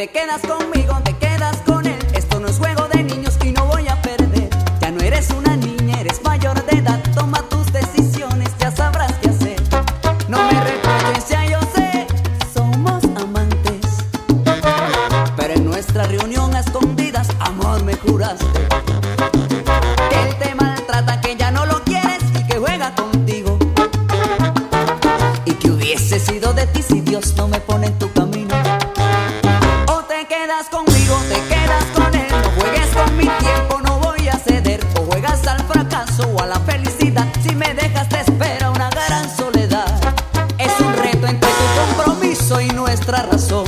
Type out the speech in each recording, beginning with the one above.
te quedas conmigo, te quedas con él. Esto no es juego de niños y no voy a perder. Ya no eres una niña, eres mayor de edad. Toma tus decisiones, ya sabrás qué hacer. No me reproches, ya yo sé, somos amantes. Pero en nuestra reunión a escondidas, amor, me juraste que él te maltrata, que ya no lo quieres y que juega contigo. Y que hubiese sido de ti si Dios no me pone en tu camino. O te quedas conmigo, te quedas con él. No juegues con mi tiempo, no voy a ceder. O juegas al fracaso o a la felicidad. Si me dejas te espera una gran soledad. Es un reto entre tu compromiso y nuestra razón.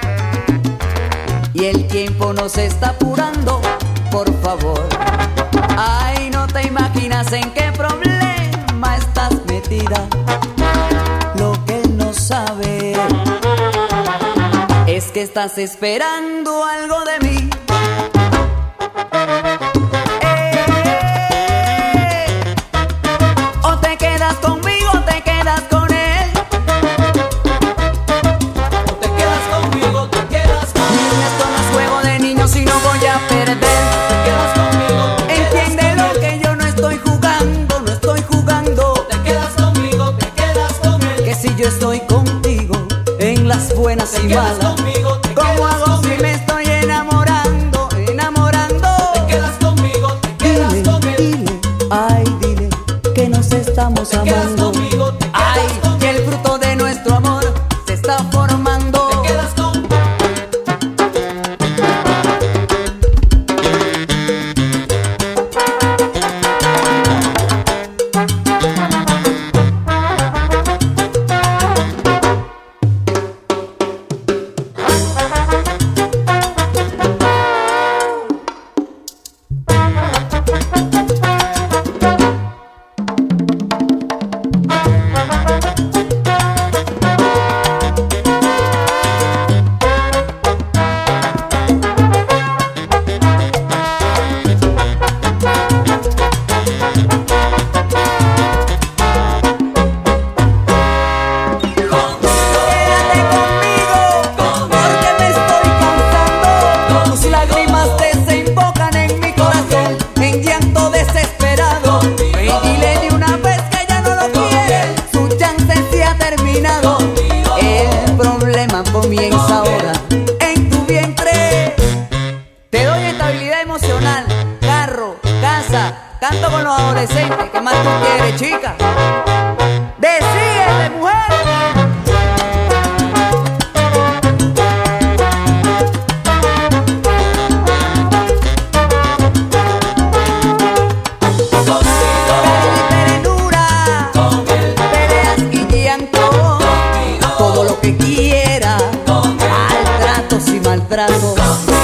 Y el tiempo nos está apurando, por favor. Ay, no te imaginas en qué problema estás metida. Lo que él no sabe es que estás esperando algo de mí. O te quedas conmigo, o te quedas con él. O te quedas conmigo, te quedas conmigo. Esto no es juego de niños y no voy a perder. Te quedas conmigo, te quedas Entiende con lo él. que yo no estoy jugando, no estoy jugando. Te quedas conmigo, te quedas con él. Que si yo estoy contigo en las buenas Te y quedas malas, conmigo, te ¿cómo quedas hago si conmigo. me estoy enamorando, enamorando? Te quedas conmigo, te quedas con él. Dile, ay, dile que nos estamos Te quedas amando. conmigo, te quedas Ay, con que él. el fruto de nuestro amor se está formando. Te quedas con Quédate conmigo, porque me estoy cansando. Tus lágrimas desembocan en mi corazón, en llanto desesperado. Y dile de una vez que ya no lo quiere, su chance se ha terminado. El problema comienza ahora en tu vientre. Te doy estabilidad emocional, carro, casa, canto con los adolescentes. ¿Qué más tú quieres, chica? Decídete, mujer. Ternura, peleas y llanto, todo lo que quiera, maltratos y maltratos.